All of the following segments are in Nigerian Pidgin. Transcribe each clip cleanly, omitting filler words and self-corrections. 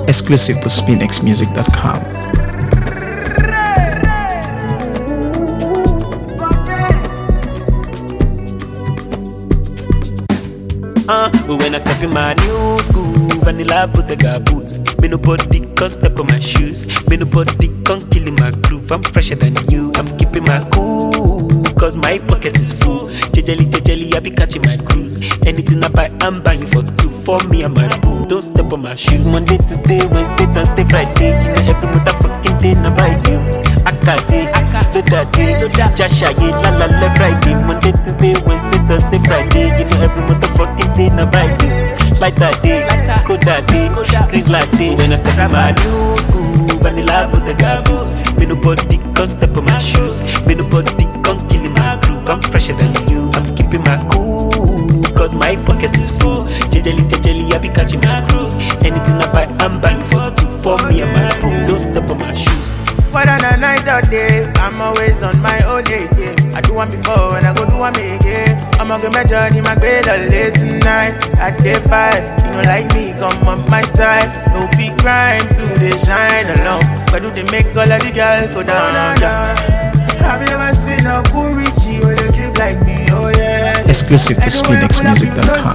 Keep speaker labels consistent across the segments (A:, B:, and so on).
A: Exclusive to SpinXmusic.com.
B: But when I step in my new school, vanilla put the guy boots. Me nobody can step on my shoes. Me nobody can kill in my groove. I'm fresher than you. I'm keeping my cool, cause my pocket is full. Jejely, I be catching my cruise. Anything I buy, I'm buying for two. For me and my boo, don't step on my shoes. Monday to day, Wednesday, Thursday, Friday. You know every motherfucking day, I buy you. Akade, Jashaye, la Friday. Monday, Tuesday, Wednesday, Thursday, Friday. You know every motherfucking day, I buy you. Like that day, Koda day, Chris Latte. When I step in my new school, vanilla put the gabos. Me nobody can step on my shoes. Me nobody can kill in my groove. I'm fresher than you. I'm keeping my cool, cause my pocket is full. Jejely, I be catching my cruise. Anything I buy, I'm buying for two. For me and my boo, don't step on my shoes.
C: Whether on a night or day, I'm always on my own day. I do one before and I go do one again. I'ma get my journey, my grade all day tonight. At day 5, you know like me, come on my side. No big crime, to they shine along. But do they make all of the girls go down? Have you ever seen a cool Richie with a drip like me? Oh yeah.
A: Exclusive to SpinXmusic.com.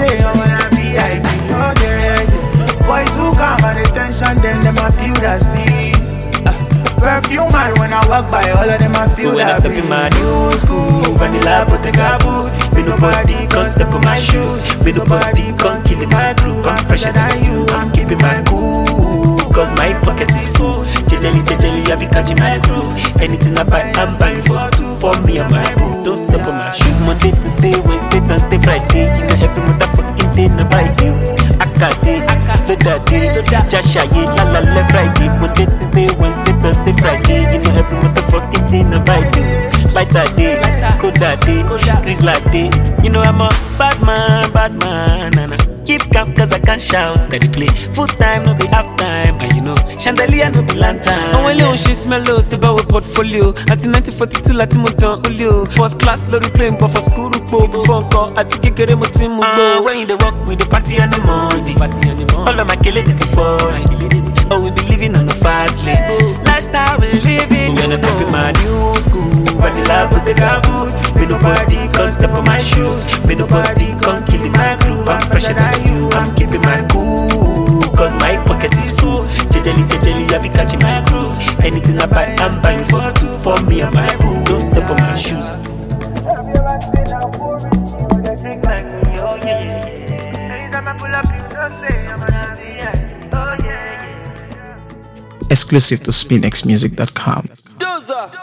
C: Oh yeah. Boy too calm and attention, then them I feel that steez. Perfume man when I walk by, all of them I feel
B: when
C: that.
B: When I step in my new school, vanilla put the caboose. Me nobody can step on my shoes. Me nobody can kill in my groove. I'm fresher than you. I'm keeping my cool, cause my pocket is full. Jejely, I be catching my cruise. Anything I buy, I'm buying for two. For me and my boo, don't step on my shoes. Monday to day, Wednesday, Thursday, Friday. You know every motherfucking day, I buy you. Akade, Jashaye, la Friday. Monday, Tuesday, Wednesday, Thursday, Friday. You know every motherfucking day, I buy you. Like that day, Koda day, Chris Latte. You know I'm a bad man, and I keep calm cause I can't shout. That they play full time, no be half time. And you know, chandelier no be lantern.
D: And when you she smell low, step out with portfolio. At 1942, Latin Moton Ulio. First class, lorry plane, but for school, before call, at Kikere Motim.
B: When you walk with the party in the morning, all of my killing it before. Oh, we be living on the fast lane. Lifestyle we living. When I step in my new school, vanilla put the caboose. Me nobody can step on my shoes. Me nobody can kill in my groove. I'm fresher than you. I'm keeping my cool, cause my pocket is full. Jejely, I be catching my cruise. Anything I buy, I'm buying for two. For me and my boo, don't step on my shoes.
C: Have you ever seen a cool Richie with a drink like me? Oh yeah. Anytime I pull up, you just say I'm gonna be yeah. Oh yeah.
A: Exclusive to SpinXmusic.com.
D: Doza.